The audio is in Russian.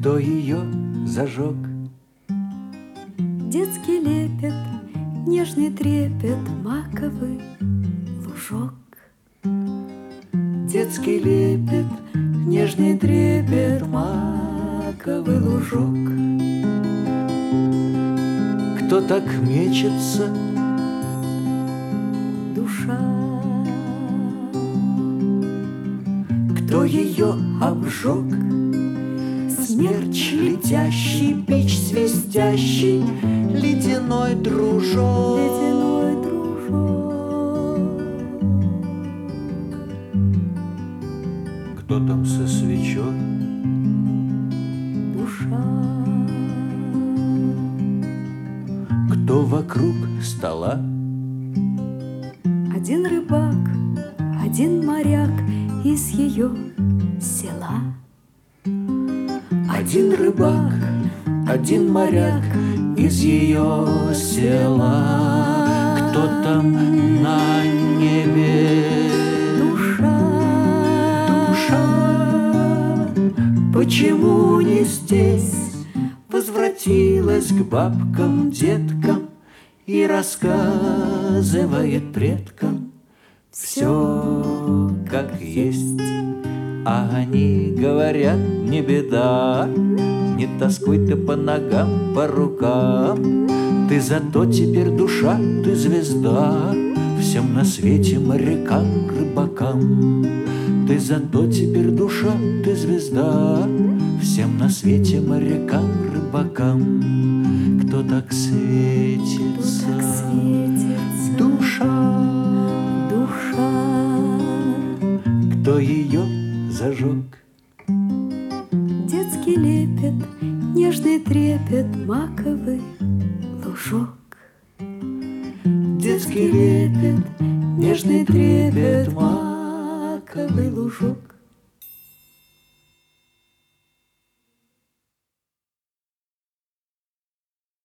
Кто ее зажег? Детский лепет, нежный трепет, маковый лужок. Детский лепет, нежный трепет, маковый лужок. Кто так мечется? Душа. Кто ее обжег? Смерч летящий, бич свистящий, ледяной дружок. Ледяной дружок. Кто там со свечой? Душа. Кто вокруг стола? Один рыбак, один моряк из ее села. Один рыбак, один моряк из ее села. Кто там на небе? Душа. Душа. Почему не здесь? Возвратилась к бабкам, деткам и рассказывает предкам все как есть. А они говорят: не беда, не тоскуй ты по ногам, по рукам. Ты зато теперь душа, ты звезда всем на свете морякам, рыбакам. Ты зато теперь душа, ты звезда всем на свете морякам, рыбакам. Кто так светится? Кто так светится? Душа. Душа. Кто ее зажег? Детский лепет, нежный трепет, маковый лужок. Детский лепет, нежный трепет, маковый лужок.